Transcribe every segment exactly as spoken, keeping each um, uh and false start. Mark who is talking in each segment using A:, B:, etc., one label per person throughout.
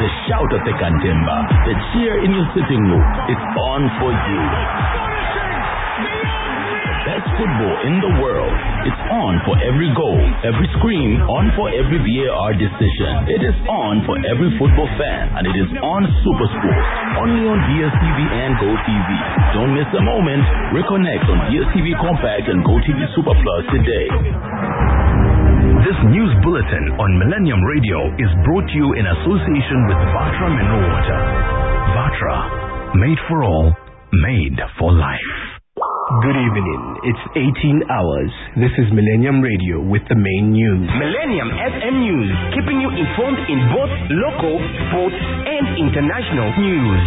A: the shout of the Kantemba, the cheer in your sitting room. It's on for you. The best football in the world. It's on for every goal, every scream, on for every V A R decision. It is on for every football fan, and it is on SuperSport, only on D S T V and GoTV. Don't miss a moment. Reconnect on D S T V Compact and GoTV Super Plus today. This news bulletin on Millennium Radio is brought to you in association with Vatra Mineral Water. Vatra, made for all, made for life.
B: Good evening. It's eighteen hours. This is Millennium Radio with the main news.
C: Millennium F M News, keeping you informed in both local, sports, and international news.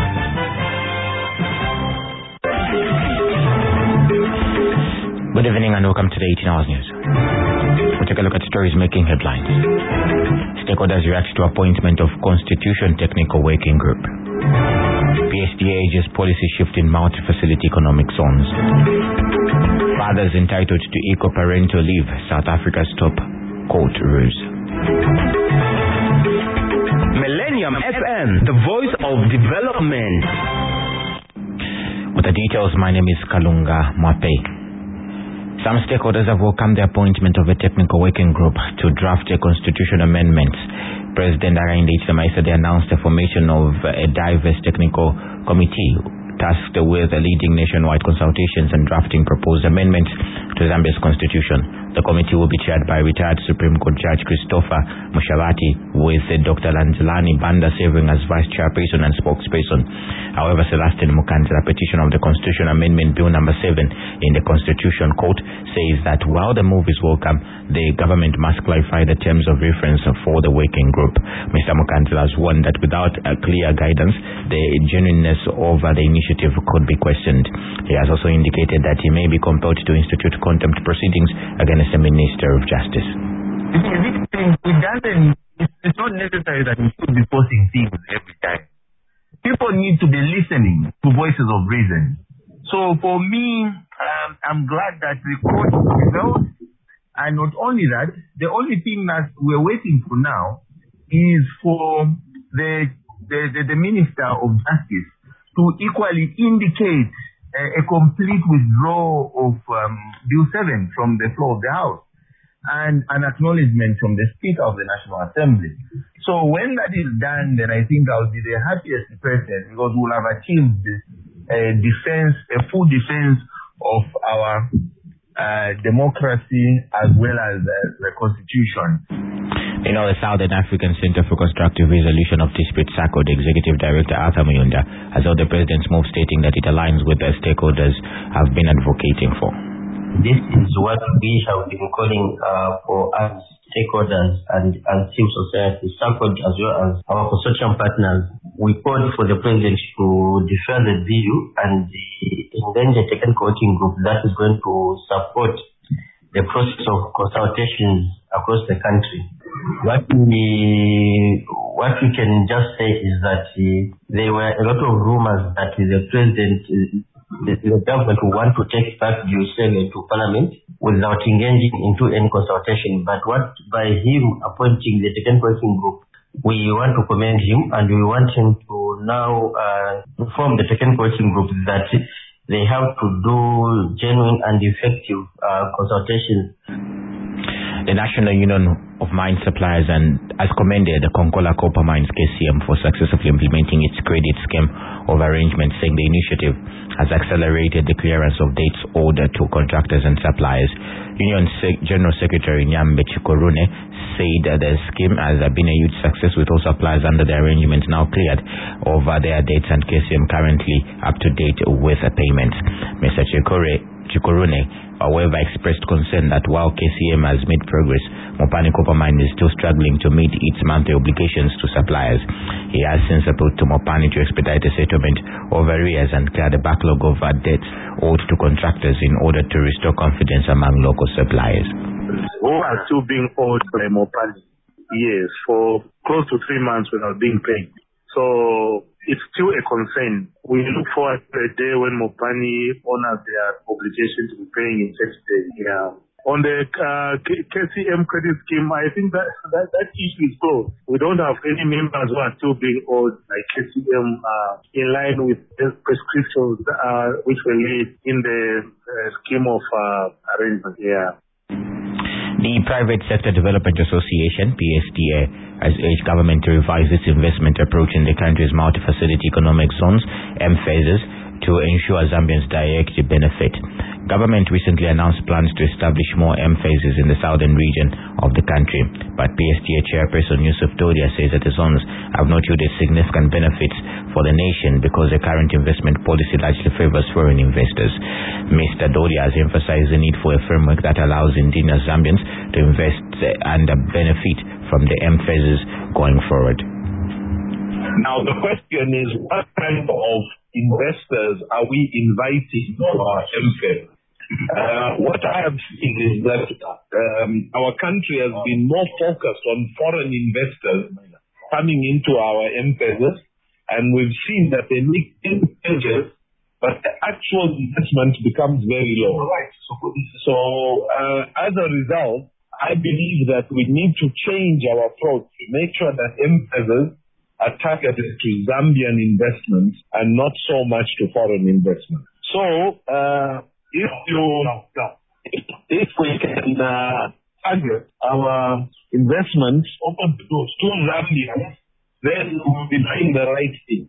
D: Good evening and welcome to the eighteen hours news. We'll take a look at stories making headlines. Stakeholders react to appointment of Constitution Technical Working Group. P S D A urges policy shift in multi-facility economic zones. Fathers entitled to equal parental leave, South Africa's top court rules.
C: Millennium F M, the voice of development.
D: With the details, my name is Kalunga Mape. Some stakeholders have welcomed the appointment of a technical working group to draft a constitution amendments. President Hakainde Hichilema yesterday announced the formation of a diverse technical committee tasked with leading nationwide consultations and drafting proposed amendments to Zambia's constitution. The committee will be chaired by retired Supreme Court Judge Christopher Mushavati, with Doctor Lanzelani Banda serving as vice chairperson and spokesperson. However, Celestine Mukanzila's petition of the Constitution Amendment Bill number seven in the Constitution Court says that while the move is welcome, the government must clarify the terms of reference for the working group. Mister Mukanzila has warned that without a clear guidance, the genuineness of the initiative could be questioned. He has also indicated that he may be compelled to institute contempt proceedings against the Minister of Justice.
E: It doesn't, it's not necessary that we should be posting things every time. People need to be listening to voices of reason. So for me, um, I'm glad that the court prevailed. And not only that, the only thing that we're waiting for now is for the the, the, the Minister of Justice to equally indicate a, a complete withdrawal of um, Bill seven from the floor of the House and an acknowledgement from the Speaker of the National Assembly. So when that is done, then I think I'll be the happiest person, because we'll have achieved a defense, a full defense of our uh, democracy as well as uh, the Constitution.
D: You know, the Southern African Center for Constructive Resolution of Disputes, SACO, the Executive Director Arthur Muyunda has held the President's move, stating that it aligns with the stakeholders have been advocating for.
F: This is what we have been calling uh, for as stakeholders and, and civil society, SACO as well as our consortium partners. We called for the President to defer the bill and the endangered technical working group that is going to support the process of consultations across the country. What we what we can just say is that uh, there were a lot of rumors that the President, uh, the, the government will want to take back Bill seven to Parliament without engaging into any consultation. But what by him appointing the technical working group, we want to commend him, and we want him to now uh, inform the technical working group that they have to do genuine and effective uh, consultations.
D: The National Union of Mine Suppliers and has commended the Konkola Copper Mines K C M for successfully implementing its credit scheme of arrangement, saying the initiative has accelerated the clearance of dates owed to contractors and suppliers. Union Se- General Secretary Nyambe Chikorune said that the scheme has been a huge success, with all suppliers under the arrangement now cleared over their dates and K C M currently up to date with payments. Mister Chikore Chikorune, however, expressed concern that while K C M has made progress, Mopani Copper Mine is still struggling to meet its monthly obligations to suppliers. He has since appealed to Mopani to expedite the settlement of arrears and clear the backlog of debts owed to contractors in order to restore confidence among local suppliers.
G: Who are still being owed by Mopani, yes, for close to three months without being paid. So it's still a concern. We look forward to a day when Mopani honors their obligation to be paying in such days. Yeah. On the uh, K- KCM credit scheme, I think that, that that issue is closed. We don't have any members who are still being owed by K C M uh, in line with the prescriptions uh, which were laid in the uh, scheme of uh, arrangement. Yeah.
D: The Private Sector Development Association, P S D A, has urged government to revise its investment approach in the country's multi-facility economic zones, M phases, to ensure Zambians directly benefit. Government recently announced plans to establish more M phases in the southern region of the country, but P S D A chairperson Yusuf Dodia says that the zones have not yielded significant benefits for the nation because the current investment policy largely favors foreign investors. Mister Dodia has emphasized the need for a framework that allows indigenous Zambians to invest and benefit from the M phases going forward.
H: Now the question is, what kind of investors are we inviting to our M phase? Uh, what I have seen is that um, our country has been more focused on foreign investors coming into our M phases, and we've seen that they make changes, but the actual investment becomes very low. So uh, as a result, I believe that we need to change our approach to make sure that M phases are targeted to Zambian investments and not so much to foreign investment. So, uh, if you, if, if we can uh, target our investments open to to Zambia, then we'll be doing the right thing.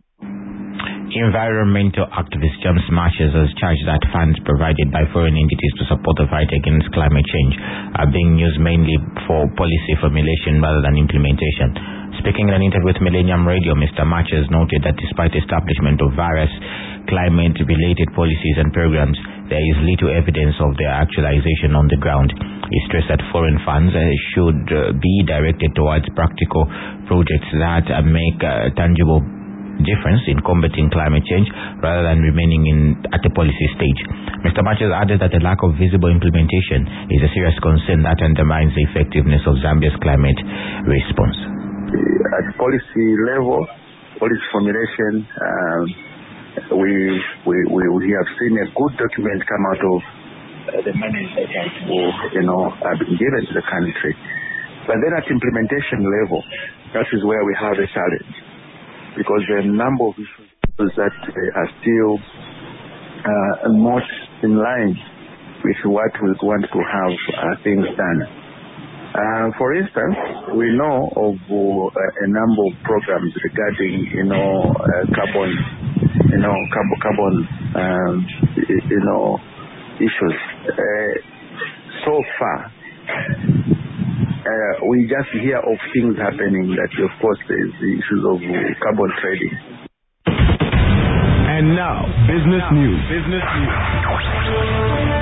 D: Environmental activist James Marches has charged that funds provided by foreign entities to support the fight against climate change are being used mainly for policy formulation rather than implementation. Speaking in an interview with Millennium Radio, Mister Marches noted that despite establishment of various climate-related policies and programs, there is little evidence of their actualization on the ground. He stressed that foreign funds uh, should uh, be directed towards practical projects that uh, make uh, tangible difference in combating climate change rather than remaining in at the policy stage. Mister Marches added that the lack of visible implementation is a serious concern that undermines the effectiveness of Zambia's climate response.
I: At policy level, policy formulation, um, we, we we we have seen a good document come out of uh, the money that has, you know, have been given to the country. But then at implementation level, that is where we have a challenge, because there are a number of issues that uh, are still uh, not in line with what we want to have uh, things done. Uh, for instance, we know of uh, a number of programs regarding, you know, uh, carbon, you know, carbon, carbon um, you know, issues. Uh, so far, uh, we just hear of things happening that, of course, there's the issues of carbon trading.
B: And now, business news. Business news.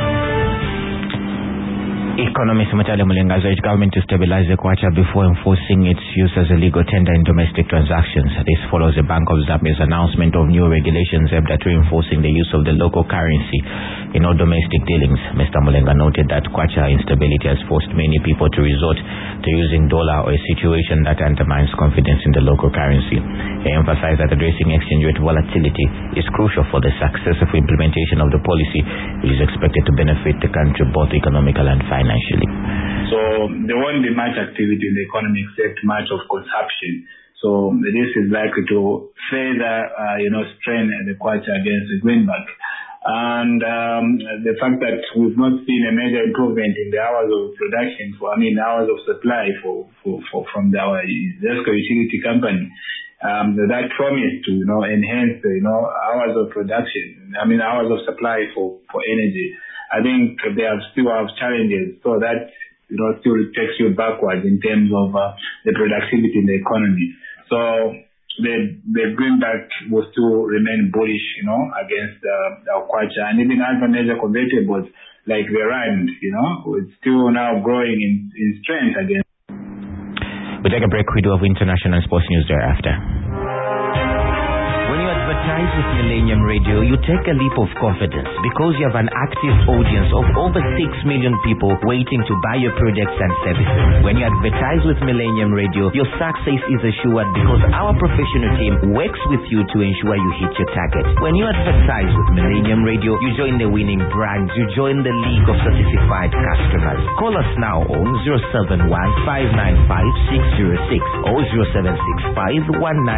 D: Economist Mutale Mulengazo urged government to stabilize the kwacha before enforcing its use as a legal tender in domestic transactions. This follows the Bank of Zambia's announcement of new regulations aimed at reinforcing the use of the local currency in all domestic dealings. Mister Mulenga noted that kwacha instability has forced many people to resort to using dollar, or a situation that undermines confidence in the local currency. He emphasized that addressing exchange rate volatility is crucial for the successful implementation of the policy, which is expected to benefit the country both economically and financially.
J: So there won't be much activity in the economy except much of consumption. So this is likely to further, uh, you know, strain the kwacha against the greenback. And um, the fact that we've not seen a major improvement in the hours of production, for I mean hours of supply for, for, for from the, our ZESCO utility company, um, that promise to, you know, enhance the, you know, hours of production, I mean hours of supply for, for energy. I think they have still have challenges, so that, you know, still takes you backwards in terms of uh, the productivity in the economy. So the the greenback will still remain bullish, you know, against uh, our kwacha, and even other major convertibles like the rand, you know, it's still now growing in, in strength again.
D: We take a break. We do have international sports news thereafter. When you advertise with Millennium Radio, you take a leap of confidence because you have an active audience of over six million people waiting to buy your products and services. When you advertise with Millennium Radio, your success is assured because our professional team works with you to ensure you hit your target. When you advertise with Millennium Radio, you join the winning brands. You join the league of certified customers. Call us now on zero seven one five nine five six zero six or zero seven six five one nine